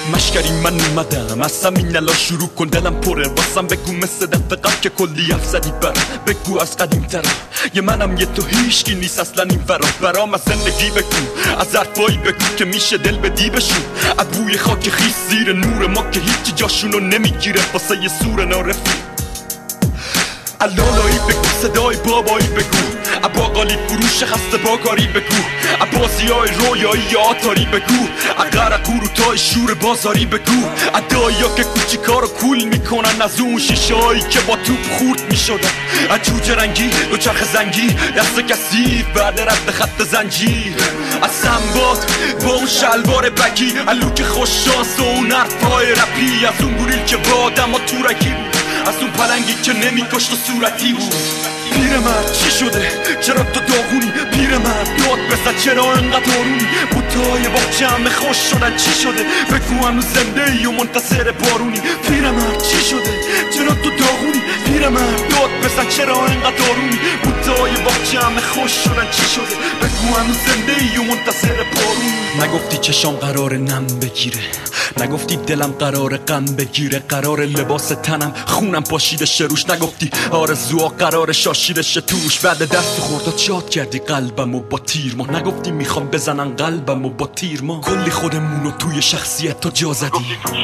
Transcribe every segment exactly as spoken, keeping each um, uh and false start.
مشکری من اومدم از همین الان شروع کن دلم پره واسم بگو مثل دفعه قبل که کلی حرف زدی برام بگو از قدیم ترم یه منم یه تو هیچکی نیست اصلا این ورا برام از زندگی بگو از حرفایی بگو که میشه دل بدی بشون از بوی خاک خیس زیر نور ما که هیچی جاشونو نمیگیره واسه یه سور نارفی علالایی بگو صدای بابایی بگو اباقالی فروش خسته باکاری بگو عباسی های رویایی آتاری بگو اقرق قروتای شور بازاری بگو ادایی ها که کوچیکا رو کول میکنن از اون شیشه هایی که با توپ خورد میشدن از جوجه رنگی دو چرخ زنگی دست کثیف بعد رد خط زنجیر از سنباد با اون شلوار بکی علوک خوششانس و اون حرفای رپی از اون گوریل که با آدم ها تورکی بود از اون پلنگی که نمیکشت و صورتی بود پیرمرد چی شده؟ چرا تو داغونی؟ پیرمرد داد بزن چرا انقدر آرومی؟ بوتای باغچه همه خوش شدن چی شده؟ بگو هنوز زنده ای و منتظر بارونی پیرمرد چی شده؟ چرا تو داغونی؟ پیرمرد داد بزن چرا انقدر آرومی؟ بوتای باغچه همه خوش شدن چی شده؟ بگو هنوز زنده ای و منتظر بارونی نگفتی چشام قرار نم بگیره نگفتی دلم قرار غم بگیره قرار لباس تنم خونم پاشیده شه روش نگفتی آرزوها قرار شاشیده شه توش بعد دست خوردات شاد کردی قلبمو با تیر ما نگفتی میخوام بزنن قلبمو با تیر ما کلی خودمونو توی شخصیت تو جا زدی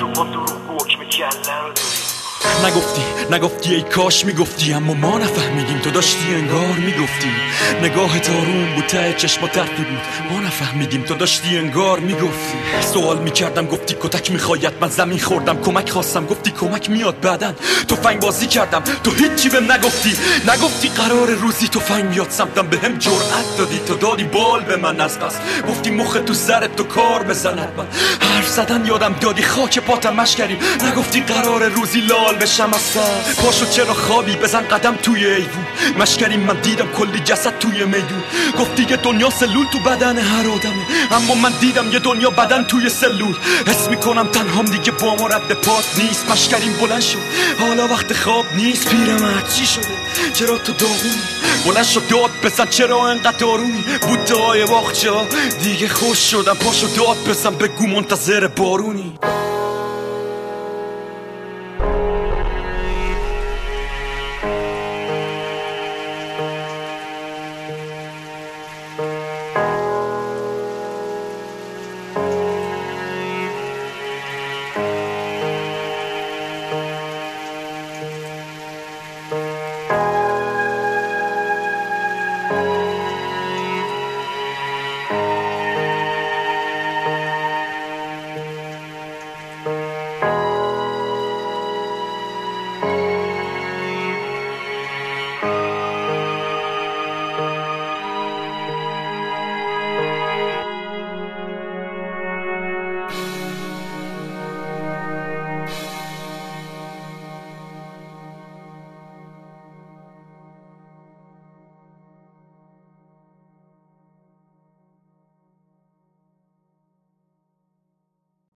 نگفتی نگفتی ای کاش میگفتی اما ما نفهمیدیم تو داشتی انگار میگفتی نگاهت آروم بود ته چشمات حرفی بود ما نفهمیدیم تو داشتی انگار میگفتی سوال میکردم گفتی کتک میخواید من زمین خوردم کمک خواستم گفتی کمک میاد بعدن تفنگ بازی کردم تو هیچی بهم نگفتی نگفتی قرار روزی تفنگ میاد سمتم بهم جرأت دادی تو دادی بال به من از قصد گفتی مخ تو سرت تو کار بزند من حرف زدن یادم دادی خاک پاتم مشکری نگفتی قرار روزی لال بشم از سر پاشو چرا خوابی بزن قدم توی ایوون مشکری من دیدم کلی جسد توی میدون گفتی یه دنیا سلول تو بدن هر آدمه اما من دیدم یه دنیا بدن توی سلول حس میکنم تنهام دیگه با ما رد پات نیست مشکریم بلند شد حالا وقت خواب نیست پیرمرد چی شده چرا تو داغونی بلند شد داد بزن چرا انقدر آرومی بوته‌های باغچه دیگه خوش شدم پاشو داد بزن بگو منتظر بارونی